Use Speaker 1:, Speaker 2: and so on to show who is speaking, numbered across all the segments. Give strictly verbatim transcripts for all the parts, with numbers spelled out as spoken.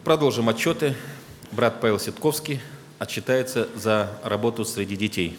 Speaker 1: Продолжим отчеты. Брат Павел Ситковский отчитается за работу среди детей.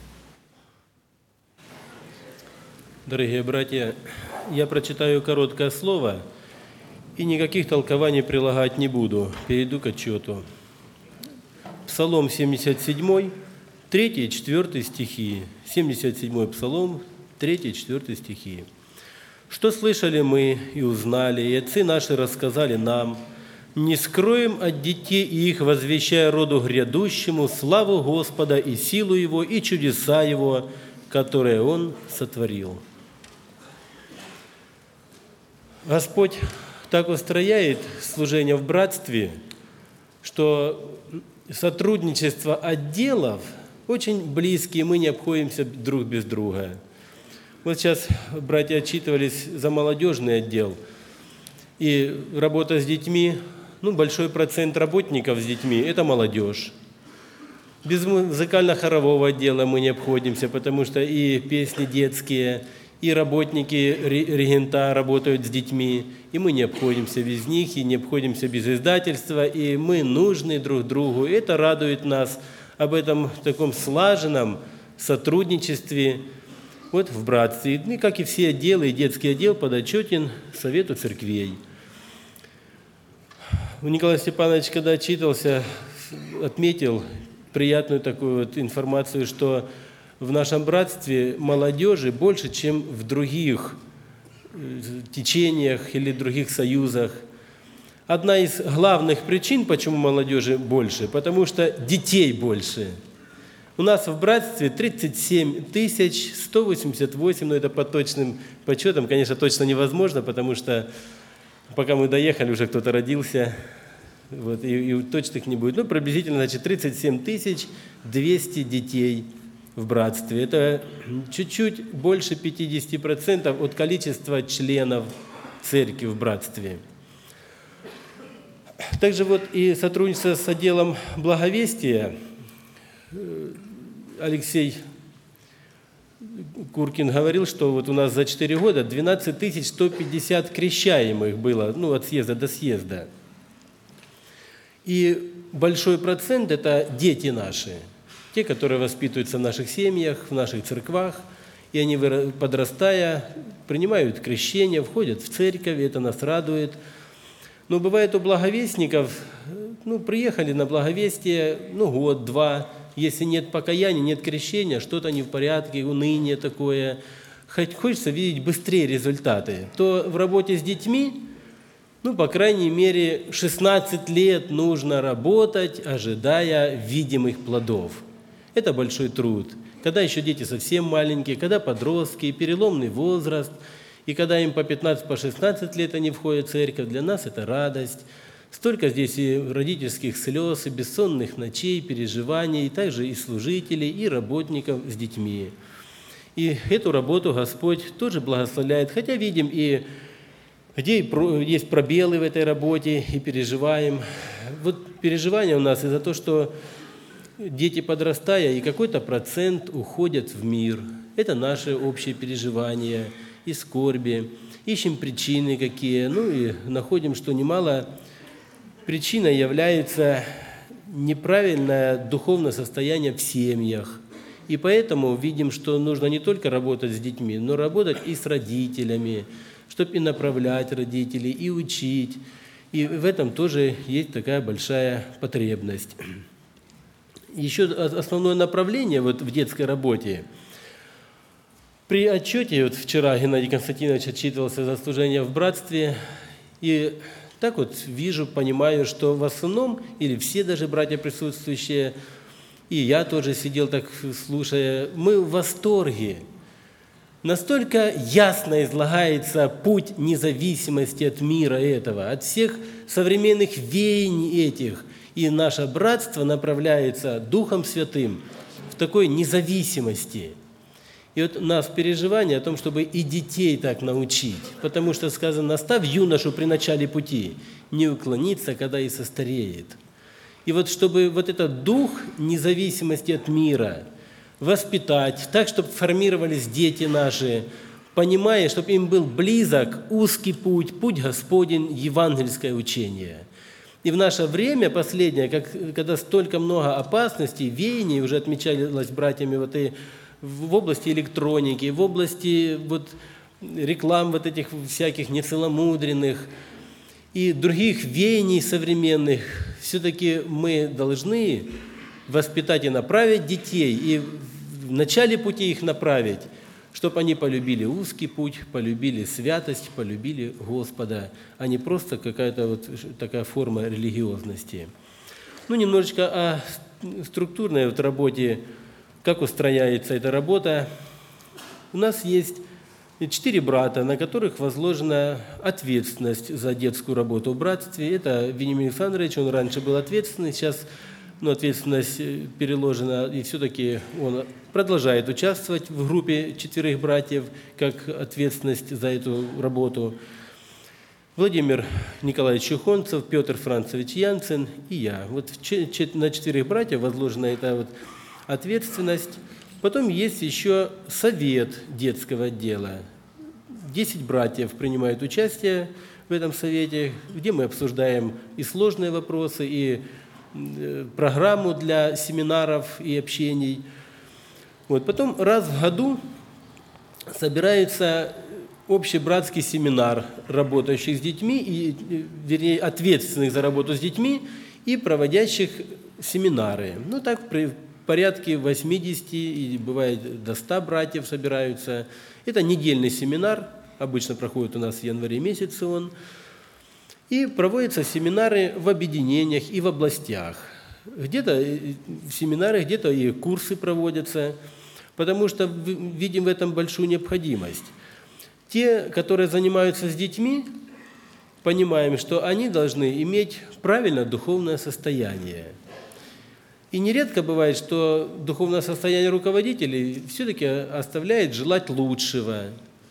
Speaker 2: Дорогие братья, я прочитаю короткое слово и никаких толкований прилагать не буду. Перейду к отчету. Псалом семьдесят семь, третий и четвёртый стихи. семьдесят седьмой Псалом, третий и четвёртый стихи. «Что слышали мы и узнали, и отцы наши рассказали нам, не скроем от детей их, возвещая роду грядущему славу Господа и силу Его, и чудеса Его, которые Он сотворил». Господь так устрояет служение в братстве, что сотрудничество отделов очень близкие, мы не обходимся друг без друга. Вот сейчас братья отчитывались за молодежный отдел, и работа с детьми, ну, большой процент работников с детьми – это молодежь. Без музыкально-хорового отдела мы не обходимся, потому что и песни детские, и работники регента работают с детьми, и мы не обходимся без них, и не обходимся без издательства, и мы нужны друг другу. И это радует нас об этом таком слаженном сотрудничестве вот в братстве. И как и все отделы, и детский отдел подотчетен Совету церквей. Николай Степанович, когда отчитывался, отметил приятную такую вот информацию, что в нашем братстве молодежи больше, чем в других течениях или других союзах. Одна из главных причин, почему молодежи больше, потому что детей больше. У нас в братстве тридцать семь тысяч сто восемьдесят восемь, но это по точным подсчетам, конечно, точно невозможно, потому что пока мы доехали, уже кто-то родился, вот, и, и точных не будет. Ну, приблизительно, значит, тридцать семь тысяч двести детей в братстве. Это чуть-чуть больше пятьдесят процентов от количества членов церкви в братстве. Также вот и сотрудничество с отделом благовестия. Алексей Куркин говорил, что вот у нас за четыре года двенадцать тысяч сто пятьдесят крещаемых было, ну, от съезда до съезда. И большой процент – это дети наши, те, которые воспитываются в наших семьях, в наших церквах, и они, подрастая, принимают крещение, входят в церковь, и это нас радует. Но бывает у благовестников, ну, приехали на благовестие, ну, год-два, если нет покаяния, нет крещения, что-то не в порядке, уныние такое, хоть хочется видеть быстрее результаты, то в работе с детьми, ну, по крайней мере, шестнадцать лет нужно работать, ожидая видимых плодов. Это большой труд. Когда еще дети совсем маленькие, когда подростки, переломный возраст, и когда им по пятнадцать, по шестнадцать лет они входят в церковь, для нас это радость. Столько здесь и родительских слез, и бессонных ночей, переживаний, и также и служителей, и работников с детьми. И эту работу Господь тоже благословляет, хотя видим и где есть пробелы в этой работе, и переживаем. Вот переживания у нас из-за того, что дети, подрастая, и какой-то процент уходят в мир. Это наши общие переживания и скорби. Ищем причины какие, ну и находим, что немало причиной является неправильное духовное состояние в семьях. И поэтому видим, что нужно не только работать с детьми, но работать и с родителями, чтобы и направлять родителей, и учить. И в этом тоже есть такая большая потребность. Еще основное направление вот в детской работе. При отчете, вот вчера Геннадий Константинович отчитывался за служение в братстве, и так вот вижу, понимаю, что в основном, или все даже братья присутствующие, и я тоже сидел так слушая, мы в восторге. Настолько ясно излагается путь независимости от мира этого, от всех современных веяний этих. И наше братство направляется Духом Святым в такой независимости. И вот у нас переживание о том, чтобы и детей так научить. Потому что сказано, наставь юношу при начале пути, не уклониться, когда и состареет. И вот чтобы вот этот дух независимости от мира воспитать, так, чтобы формировались дети наши, понимая, чтобы им был близок узкий путь, путь Господень, евангельское учение. И в наше время последнее, как, когда столько много опасностей, веяний, уже отмечалось братьями вот и в области электроники, в области вот реклам вот этих всяких нецеломудренных и других веяний современных, все-таки мы должны воспитать и направить детей, и в начале пути их направить, чтобы они полюбили узкий путь, полюбили святость, полюбили Господа, а не просто какая-то вот такая форма религиозности. Ну, немножечко о структурной вот работе, как устрояется эта работа. У нас есть четыре брата, на которых возложена ответственность за детскую работу в братстве. Это Вениамин Александрович, он раньше был ответственный, сейчас ну, ответственность переложена, и все-таки он продолжает участвовать в группе четверых братьев, как ответственность за эту работу. Владимир Николаевич Чухонцев, Петр Францевич Янцин и я. Вот на четверых братьев возложена эта вот ответственность. Потом есть еще совет детского отдела. Десять братьев принимают участие в этом совете, где мы обсуждаем и сложные вопросы, и программу для семинаров и общений. Вот. Потом раз в году собирается общебратский семинар работающих с детьми, и, вернее, ответственных за работу с детьми и проводящих семинары. Ну, так при порядке восьмидесяти, и бывает до ста братьев собираются. Это недельный семинар, обычно проходит у нас в январе месяце он. И проводятся семинары в объединениях и в областях. Где-то семинары, где-то и курсы проводятся, потому что видим в этом большую необходимость. Те, которые занимаются с детьми, понимаем, что они должны иметь правильное духовное состояние. И нередко бывает, что духовное состояние руководителей все-таки оставляет желать лучшего.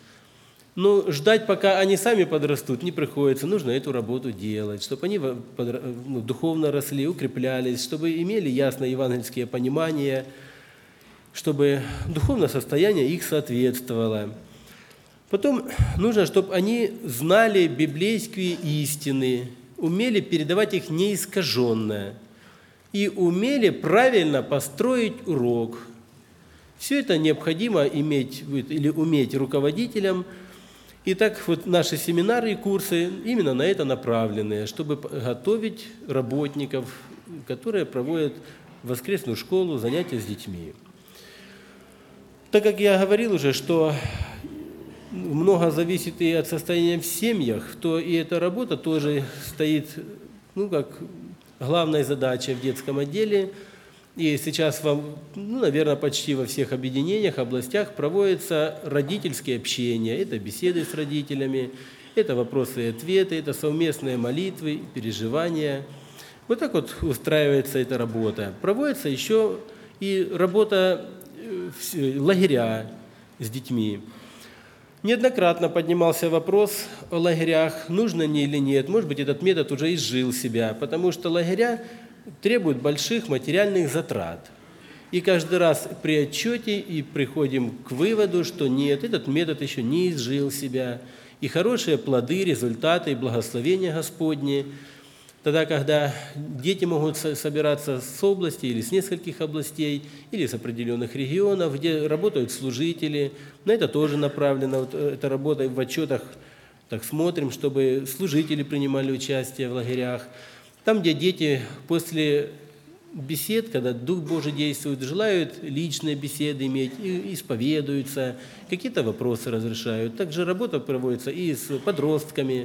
Speaker 2: Но ждать, пока они сами подрастут, не приходится. Нужно эту работу делать, чтобы они ну, духовно росли, укреплялись, чтобы имели ясное евангельское понимание, чтобы духовное состояние их соответствовало. Потом нужно, чтобы они знали библейские истины, умели передавать их неискаженно и умели правильно построить урок. Все это необходимо иметь или уметь руководителям. И так вот наши семинары и курсы именно на это направлены, чтобы готовить работников, которые проводят воскресную школу, занятия с детьми. Так как я говорил уже, что много зависит и от состояния в семьях, то и эта работа тоже стоит, ну, как главная задача в детском отделе. И сейчас, вам, ну, наверное, почти во всех объединениях, областях проводятся родительские общения. Это беседы с родителями, это вопросы и ответы, это совместные молитвы, переживания. Вот так вот устраивается эта работа. Проводится еще и работа в лагеря с детьми. Неоднократно поднимался вопрос о лагерях, нужно ли или нет. Может быть, этот метод уже изжил себя, потому что лагеря требуют больших материальных затрат. И каждый раз при отчете и приходим к выводу, что нет, этот метод еще не изжил себя. И хорошие плоды, результаты и благословения Господни, тогда, когда дети могут собираться с области или с нескольких областей, или с определенных регионов, где работают служители, на это тоже направлено, вот эта работа в отчетах, так смотрим, чтобы служители принимали участие в лагерях. Там, где дети после бесед, когда Дух Божий действует, желают личные беседы иметь, и исповедуются, какие-то вопросы разрешают. Также работа проводится и с подростками,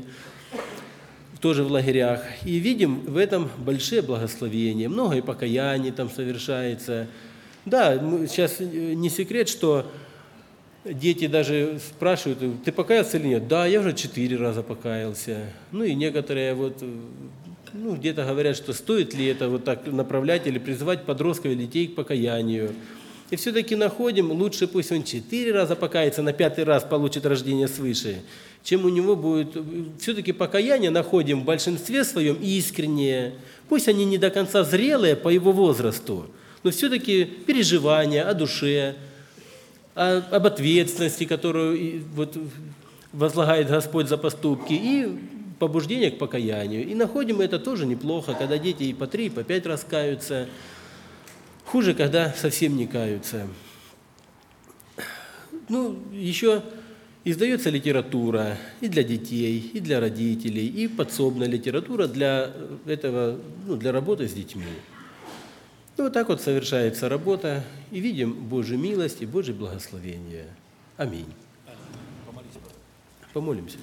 Speaker 2: тоже в лагерях. И видим в этом большие благословения. Много и покаяний там совершается. Да, сейчас не секрет, что дети даже спрашивают, ты покаялся или нет? Да, я уже четыре раза покаялся. Ну и некоторые вот... Ну, где-то говорят, что стоит ли это вот так направлять или призывать подростков или детей к покаянию. И все-таки находим, лучше пусть он четыре раза покается, на пятый раз получит рождение свыше, чем у него будет... Все-таки покаяние находим в большинстве своем искреннее. Пусть они не до конца зрелые по его возрасту, но все-таки переживания о душе, о, об ответственности, которую вот возлагает Господь за поступки, и побуждение к покаянию. И находим это тоже неплохо, когда дети и по три, и по пять раз каются. Хуже, когда совсем не каются. Ну, еще издается литература и для детей, и для родителей, и подсобная литература для этого, ну, для работы с детьми. Ну, вот так вот совершается работа, и видим Божью милость и Божье благословение. Аминь. Помолимся.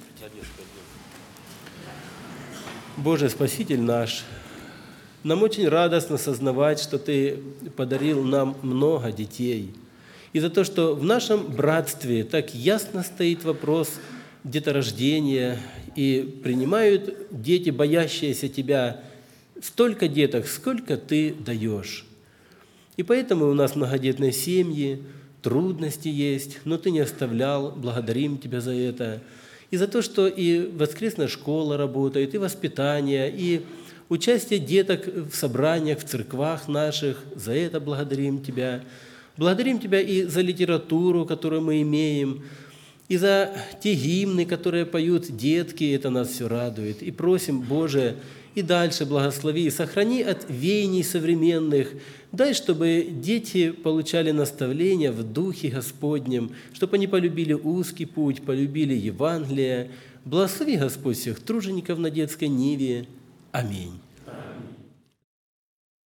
Speaker 2: Боже, Спаситель наш, нам очень радостно сознавать, что Ты подарил нам много детей. И за то, что в нашем братстве так ясно стоит вопрос деторождения, и принимают дети, боящиеся Тебя, столько деток, сколько Ты даешь. И поэтому у нас многодетные семьи, трудности есть, но Ты не оставлял, благодарим Тебя за это. И за то, что и воскресная школа работает, и воспитание, и участие деток в собраниях, в церквах наших, за это благодарим Тебя. Благодарим Тебя и за литературу, которую мы имеем, и за те гимны, которые поют детки, это нас все радует. И просим, Боже, и дальше благослови, сохрани от веяний современных, дай, чтобы дети получали наставления в Духе Господнем, чтобы они полюбили узкий путь, полюбили Евангелие. Благослови, Господь, всех тружеников на детской ниве. Аминь.